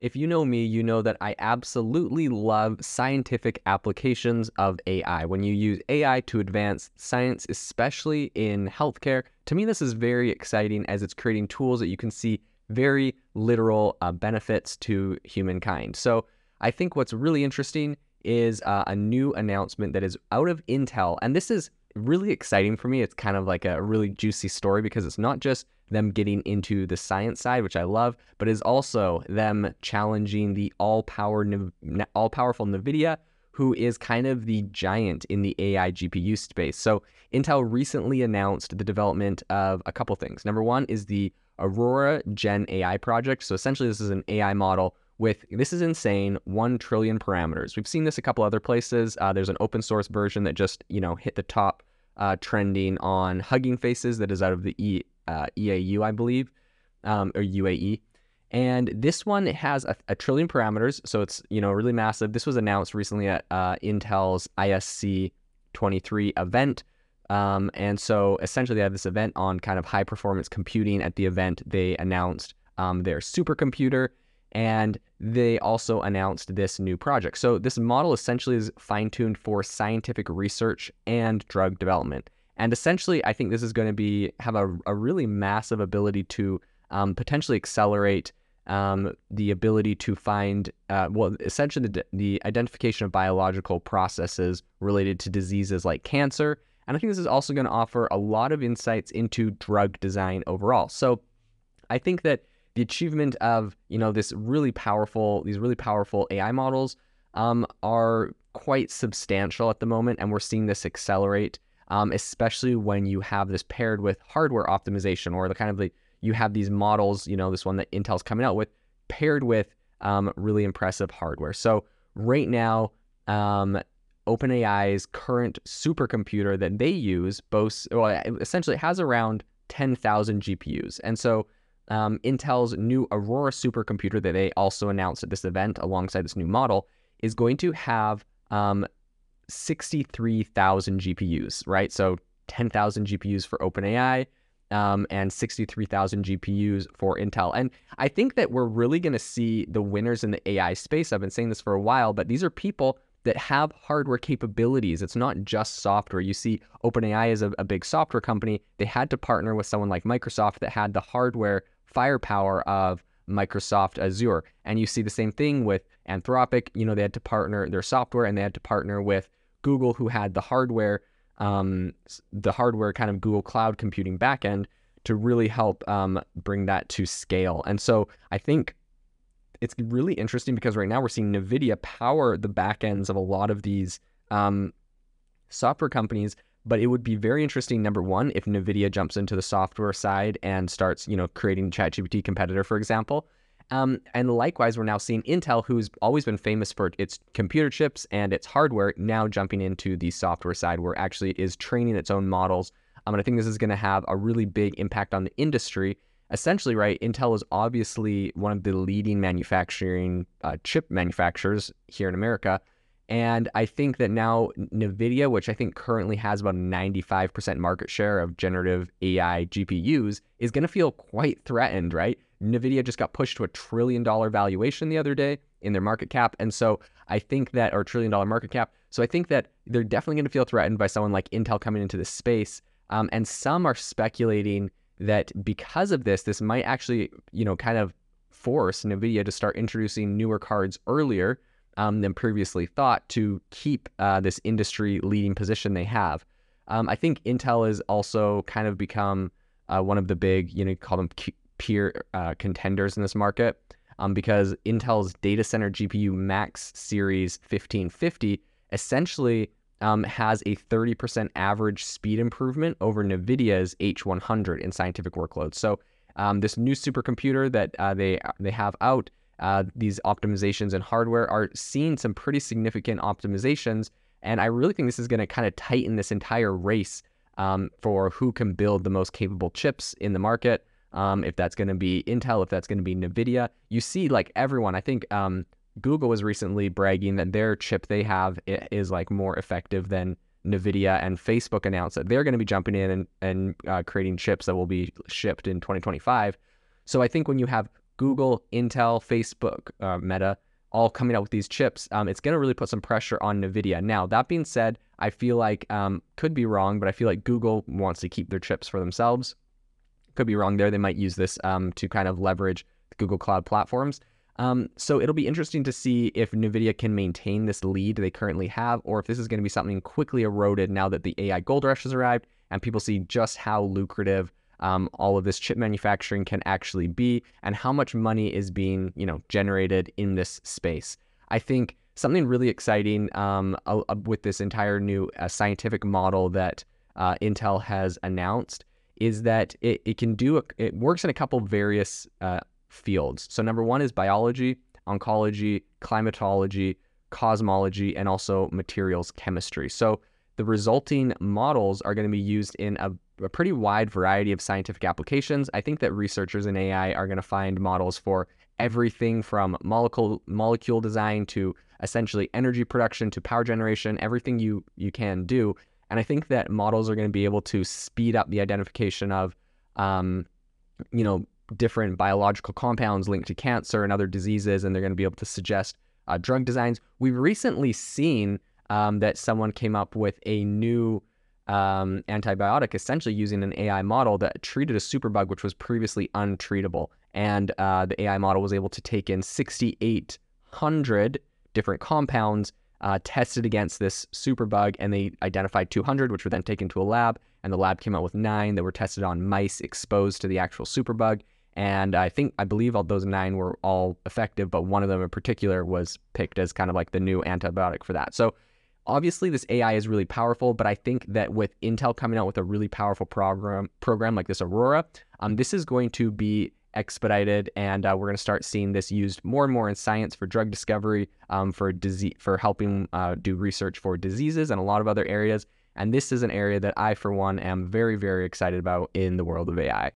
If you know me, you know that I absolutely love scientific applications of AI. When you use AI to advance science, especially in healthcare, to me, this is very exciting as it's creating tools that you can see very literal benefits to humankind. So I think what's really interesting is a new announcement that is out of Intel. And this is really exciting for me. It's kind of like a really juicy story because it's not just them getting into the science side, which I love, but is also them challenging the all-powerful NVIDIA, who is kind of the giant in the AI GPU space. So Intel recently announced the development of a couple things. Number one is the Aurora Gen AI project. So essentially this is an AI model with, this is insane, 1 trillion parameters. We've seen this a couple other places. There's an open source version that just, hit the top trending on Hugging Faces that is out of the EAU, I believe, or UAE. And this one has a trillion parameters, so it's, really massive. This was announced recently at Intel's ISC 23 event. And so essentially they have this event on kind of high performance computing. At the event, they announced their supercomputer, and they also announced this new project. So this model essentially is fine-tuned for scientific research and drug development. And essentially, I think this is going to have a really massive ability to potentially accelerate the ability to find, essentially the identification of biological processes related to diseases like cancer. And I think this is also going to offer a lot of insights into drug design overall. So I think that the achievement of, these really powerful AI models are quite substantial at the moment, and we're seeing this accelerate, especially when you have this paired with hardware optimization, or you have these models, this one that Intel's coming out with, paired with really impressive hardware. So right now, OpenAI's current supercomputer that they use essentially has around 10,000 GPUs. And so Intel's new Aurora supercomputer that they also announced at this event alongside this new model is going to have 63,000 GPUs, right? So 10,000 GPUs for OpenAI and 63,000 GPUs for Intel. And I think that we're really going to see the winners in the AI space. I've been saying this for a while, but these are people that have hardware capabilities. It's not just software. You see OpenAI is a big software company. They had to partner with someone like Microsoft that had the hardware firepower of Microsoft Azure. And you see the same thing with Anthropic. They had to partner their software, and they had to partner with Google, who had the hardware kind of Google Cloud computing backend to really help bring that to scale. And so I think it's really interesting because right now we're seeing NVIDIA power the backends of a lot of these software companies. But it would be very interesting, number one, if NVIDIA jumps into the software side and starts, creating ChatGPT competitor, for example. And likewise, we're now seeing Intel, who's always been famous for its computer chips and its hardware, now jumping into the software side, where it actually is training its own models. And I think this is going to have a really big impact on the industry. Essentially, right, Intel is obviously one of the leading chip manufacturers here in America. And I think that now NVIDIA, which I think currently has about a 95% market share of generative AI GPUs, is going to feel quite threatened, right? NVIDIA just got pushed to $1 trillion valuation the other day in their market cap. And so I think that, or $1 trillion market cap. So I think that they're definitely going to feel threatened by someone like Intel coming into this space. And some are speculating that because of this might actually, kind of force NVIDIA to start introducing newer cards earlier than previously thought, to keep this industry leading position they have. I think Intel has also kind of become one of the big, call them peer contenders in this market, because Intel's data center GPU Max Series 1550 essentially has a 30% average speed improvement over NVIDIA's H100 in scientific workloads. So this new supercomputer that they have out, these optimizations in hardware are seeing some pretty significant optimizations. And I really think this is going to kind of tighten this entire race for who can build the most capable chips in the market. If that's going to be Intel, if that's going to be NVIDIA. You see, like, everyone, I think Google was recently bragging that their chip they have is like more effective than NVIDIA, and Facebook announced that they're going to be jumping in and creating chips that will be shipped in 2025. So I think when you have Google, Intel, Facebook, Meta, all coming out with these chips, it's going to really put some pressure on NVIDIA. Now, that being said, I feel like, could be wrong, but I feel like Google wants to keep their chips for themselves. Could be wrong there. They might use this to kind of leverage the Google Cloud platforms. So it'll be interesting to see if NVIDIA can maintain this lead they currently have, or if this is going to be something quickly eroded now that the AI gold rush has arrived and people see just how lucrative all of this chip manufacturing can actually be, and how much money is being, generated in this space. I think something really exciting with this entire new scientific model that Intel has announced is that it works in a couple various fields. So number one is biology, oncology, climatology, cosmology, and also materials chemistry. So the resulting models are going to be used in a pretty wide variety of scientific applications. I think that researchers in AI are going to find models for everything from molecule design to essentially energy production to power generation, everything you can do. And I think that models are going to be able to speed up the identification of, different biological compounds linked to cancer and other diseases, and they're going to be able to suggest drug designs. We've recently seen that someone came up with a new antibiotic, essentially using an AI model that treated a superbug, which was previously untreatable. And the AI model was able to take in 6,800 different compounds tested against this superbug, and they identified 200, which were then taken to a lab, and the lab came out with 9 that were tested on mice exposed to the actual superbug. And I believe all those 9 were all effective, but one of them in particular was picked as kind of like the new antibiotic for that. So obviously this AI is really powerful, but I think that with Intel coming out with a really powerful program like this Aurora, this is going to be expedited, and we're going to start seeing this used more and more in science for drug discovery, for helping do research for diseases and a lot of other areas. And this is an area that I, for one, am very, very excited about in the world of AI.